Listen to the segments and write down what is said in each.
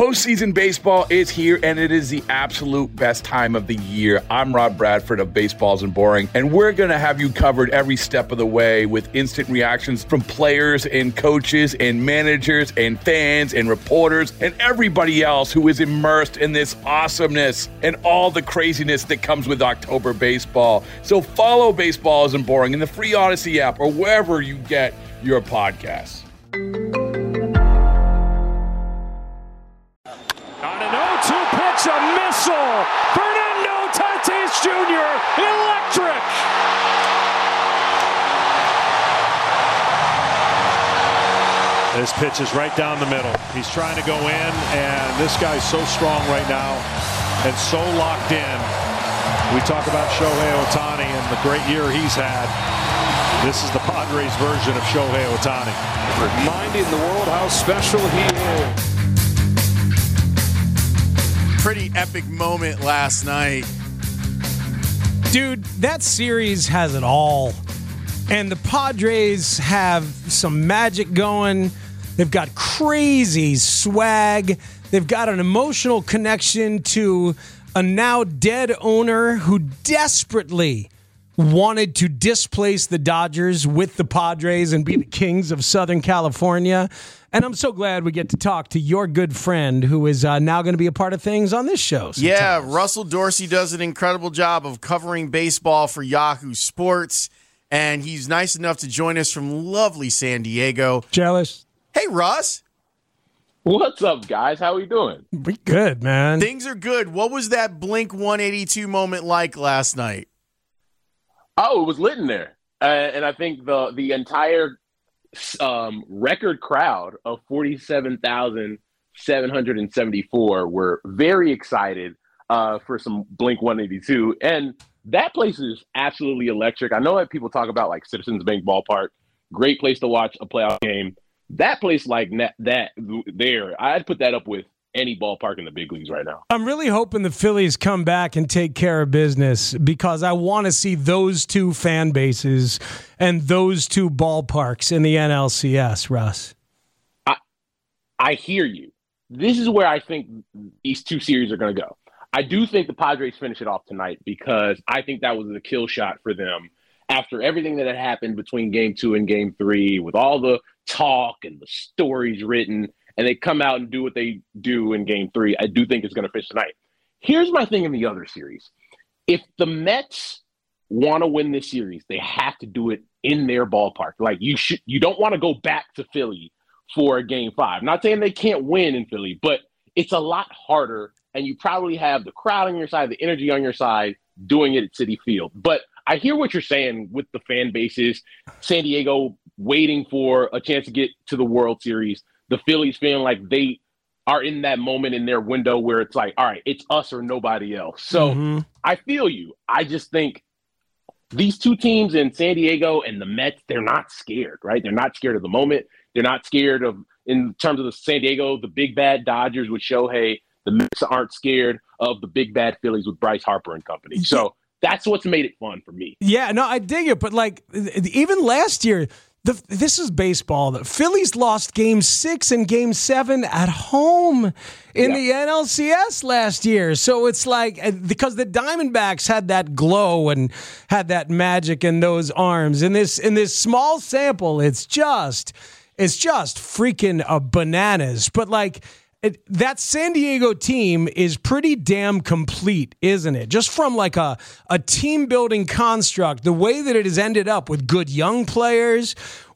Postseason baseball is here, and it is the absolute best time of the year. I'm Rob Bradford of Baseball Isn't Boring, and we're going to have you covered every step of the way with instant reactions from players and coaches and managers and fans and reporters and everybody else who is immersed in this awesomeness and all the craziness that comes with October baseball. So follow Baseball Isn't Boring in the free Odyssey app or wherever you get your podcasts. A missile. Fernando Tatis Jr. Electric. This pitch is right down the middle. He's trying to go in, and this guy's so strong right now and so locked in. We talk about Shohei Ohtani and the great year he's had. This is the Padres version of Shohei Ohtani. Reminding the world how special he is. Pretty epic moment last night. Dude, that series has it all. And the Padres have some magic going. They've got crazy swag. They've got an emotional connection to a now dead owner who desperately wanted to displace the Dodgers with the Padres and be the kings of Southern California. And I'm so glad we get to talk to your good friend who is now going to be a part of things on this show. Yeah, Russell Dorsey does an incredible job of covering baseball for Yahoo Sports, and he's nice enough to join us from lovely San Diego. Jealous. Hey, Russ. What's up, guys? How are we doing? We good, man. Things are good. What was that Blink 182 moment like last night? Oh, it was lit in there. And I think the entire record crowd of 47,774 were very excited for some Blink 182. And that place is absolutely electric. I know that people talk about like Citizens Bank Ballpark, great place to watch a playoff game. That place like that there, I'd put that up with any ballpark in the big leagues right now. I'm really hoping the Phillies come back and take care of business because I want to see those two fan bases and those two ballparks in the NLCS, Russ. I hear you. This is where I think these two series are going to go. I do think the Padres finish it off tonight because I think that was the kill shot for them after everything that had happened between Game 2 and Game 3 with all the talk and the stories written, and they come out and do what they do in Game 3. I do think it's going to finish tonight. Here's my thing in the other series. If the Mets want to win this series, they have to do it in their ballpark. Like you don't want to go back to Philly for a Game 5. Not saying they can't win in Philly, but it's a lot harder, and you probably have the crowd on your side, the energy on your side, doing it at Citi Field. But I hear what you're saying with the fan bases, San Diego waiting for a chance to get to the World Series, the Phillies feeling like they are in that moment in their window where it's like, all right, it's us or nobody else. So I feel you. I just think these two teams in San Diego and the Mets, they're not scared, right? They're not scared of the moment. They're not scared of, in terms of the San Diego, the big bad Dodgers with Shohei. The Mets aren't scared of the big bad Phillies with Bryce Harper and company. So that's what's made it fun for me. Yeah, no, I dig it. But like even last year, this is baseball. The Phillies lost Game 6 and Game 7 at home in the NLCS last year. So it's like, because the Diamondbacks had that glow and had that magic in those arms. In this small sample, it's just freaking bananas. But like, that San Diego team is pretty damn complete, isn't it? Just from like a team building construct, the way that it has ended up with good young players,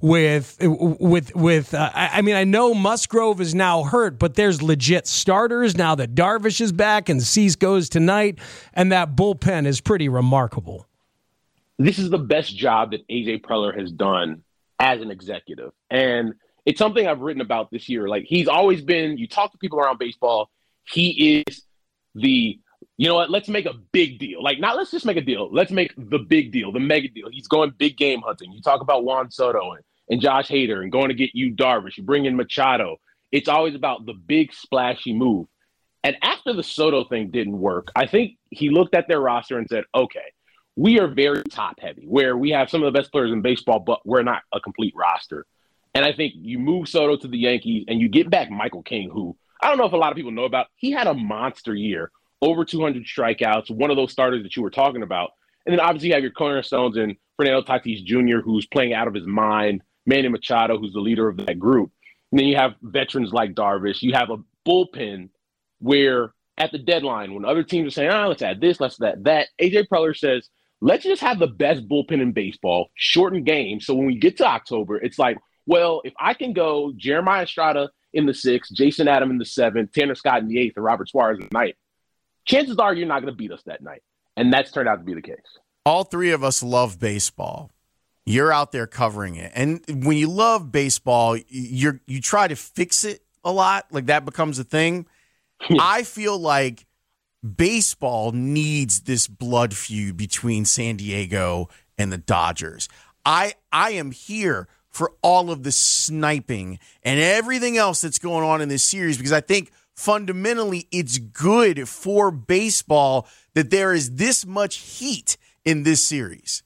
I mean, I know Musgrove is now hurt, but there's legit starters now that Darvish is back and Cease goes tonight, and that bullpen is pretty remarkable. This is the best job that AJ Preller has done as an executive, and it's something I've written about this year. Like, he's always been, you talk to people around baseball, he is the, you know what, let's make a big deal. Like, not let's just make a deal. Let's make the big deal, the mega deal. He's going big game hunting. You talk about Juan Soto and Josh Hader and going to get you Darvish. You bring in Machado. It's always about the big splashy move. And after the Soto thing didn't work, I think he looked at their roster and said, okay, we are very top heavy, where we have some of the best players in baseball, but we're not a complete roster. And I think you move Soto to the Yankees and you get back Michael King, who I don't know if a lot of people know about, he had a monster year, over 200 strikeouts, one of those starters that you were talking about. And then obviously you have your cornerstones in Fernando Tatis Jr., who's playing out of his mind, Manny Machado, who's the leader of that group. And then you have veterans like Darvish. You have a bullpen where at the deadline, when other teams are saying, let's add this, let's add that, A.J. Preller says, let's just have the best bullpen in baseball, shorten games. So when we get to October, it's like, well, if I can go Jeremiah Estrada in the 6th, Jason Adam in the 7th, Tanner Scott in the 8th, and Robert Suarez in the 9th, chances are you're not going to beat us that night. And that's turned out to be the case. All three of us love baseball. You're out there covering it. And when you love baseball, you try to fix it a lot. Like that becomes a thing. I feel like baseball needs this blood feud between San Diego and the Dodgers. I am here for all of the sniping and everything else that's going on in this series because I think fundamentally it's good for baseball that there is this much heat in this series.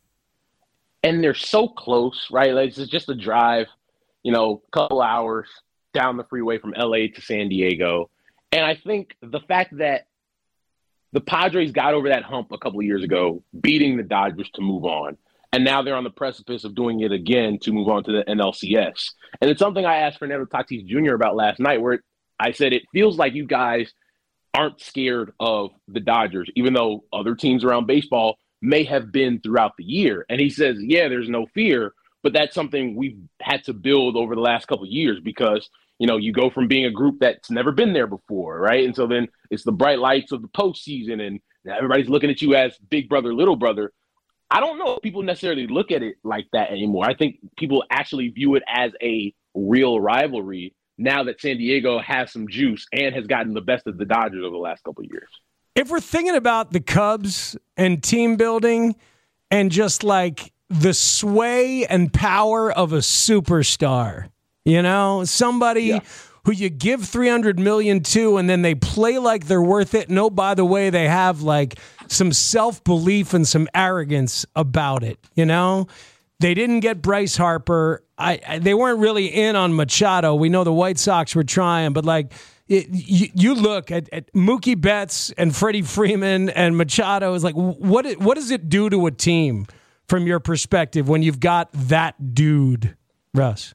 And they're so close, right? Like it's just a drive, a couple hours down the freeway from LA to San Diego. And I think the fact that the Padres got over that hump a couple of years ago, beating the Dodgers to move on, and now they're on the precipice of doing it again to move on to the NLCS. And it's something I asked Fernando Tatis Jr. about last night, where I said it feels like you guys aren't scared of the Dodgers, even though other teams around baseball may have been throughout the year. And he says, yeah, there's no fear, but that's something we've had to build over the last couple of years because, you go from being a group that's never been there before, right? And so then it's the bright lights of the postseason and everybody's looking at you as big brother, little brother. I don't know if people necessarily look at it like that anymore. I think people actually view it as a real rivalry now that San Diego has some juice and has gotten the best of the Dodgers over the last couple of years. If we're thinking about the Cubs and team building and just like the sway and power of a superstar, somebody who you give $300 million to and then they play like they're worth it. No, by the way, they have like some self-belief and some arrogance about it. They didn't get Bryce Harper. They weren't really in on Machado. We know the White Sox were trying, but like, you look at Mookie Betts and Freddie Freeman and Machado is like, what does it do to a team from your perspective when you've got that dude, Russ?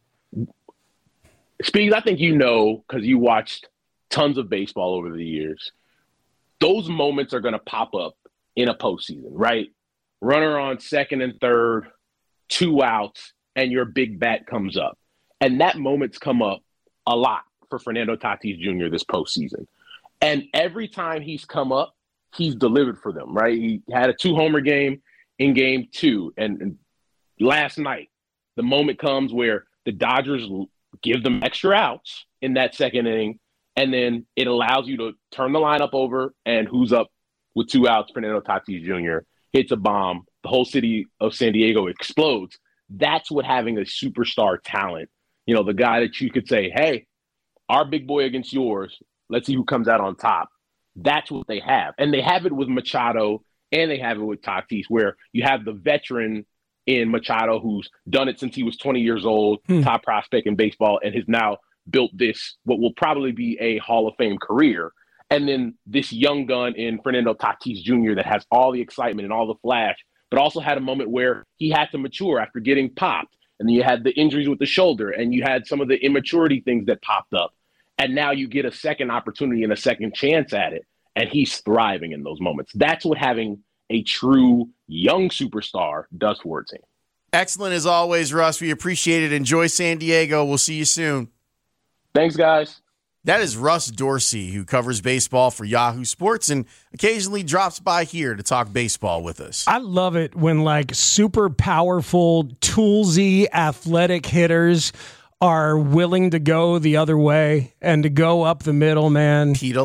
Speeds, I think because you watched tons of baseball over the years, those moments are going to pop up in a postseason, right? Runner on second and third, 2 outs, and your big bat comes up. And that moment's come up a lot for Fernando Tatis Jr. this postseason. And every time he's come up, he's delivered for them, right? He had a 2-homer game in game 2. And last night, the moment comes where the Dodgers give them extra outs in that second inning, and then it allows you to turn the lineup over, and who's up with 2 outs? Fernando Tatis Jr. hits a bomb. The whole city of San Diego explodes. That's what having a superstar talent, the guy that you could say, hey, our big boy against yours, let's see who comes out on top. That's what they have. And they have it with Machado and they have it with Tatis, where you have the veteran in Machado who's done it since he was 20 years old, top prospect in baseball, and has now built this, what will probably be a Hall of Fame career. And then this young gun in Fernando Tatis Jr. that has all the excitement and all the flash, but also had a moment where he had to mature after getting popped. And then you had the injuries with the shoulder, and you had some of the immaturity things that popped up. And now you get a second opportunity and a second chance at it, and he's thriving in those moments. That's what having a true young superstar does for a team. Excellent as always, Russ. We appreciate it. Enjoy San Diego. We'll see you soon. Thanks, guys. That is Russ Dorsey, who covers baseball for Yahoo Sports and occasionally drops by here to talk baseball with us. I love it when like super powerful, toolsy, athletic hitters are willing to go the other way and to go up the middle, man. Pete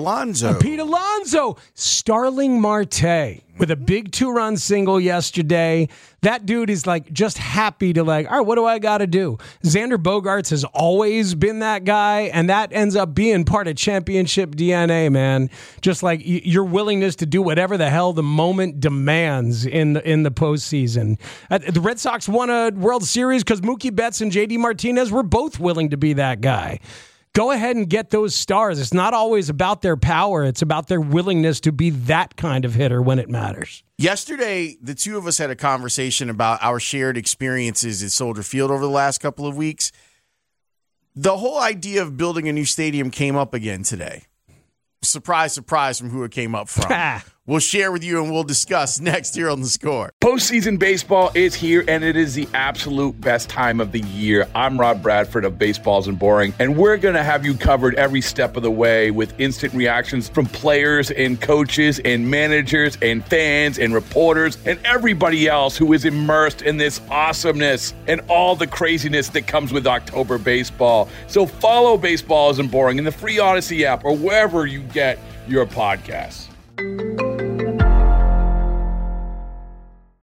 Alonso. Starling Marte with a big 2-run single yesterday. That dude is like just happy to like, all right, what do I got to do? Xander Bogaerts has always been that guy, and that ends up being part of championship DNA, man. Just like your willingness to do whatever the hell the moment demands in the postseason. The Red Sox won a World Series because Mookie Betts and JD Martinez were both willing to be that guy. go ahead and get those stars. It's not always about their power. It's about their willingness to be that kind of hitter when it matters. Yesterday, the two of us had a conversation about our shared experiences at Soldier Field over the last couple of weeks. The whole idea of building a new stadium came up again today. Surprise, surprise from who it came up from. We'll share with you and we'll discuss next here on The Score. Postseason baseball is here, and it is the absolute best time of the year. I'm Rob Bradford of Baseballs and Boring, and we're going to have you covered every step of the way with instant reactions from players and coaches and managers and fans and reporters and everybody else who is immersed in this awesomeness and all the craziness that comes with October baseball. So follow Baseballs and Boring in the free Odyssey app or wherever you get your podcasts.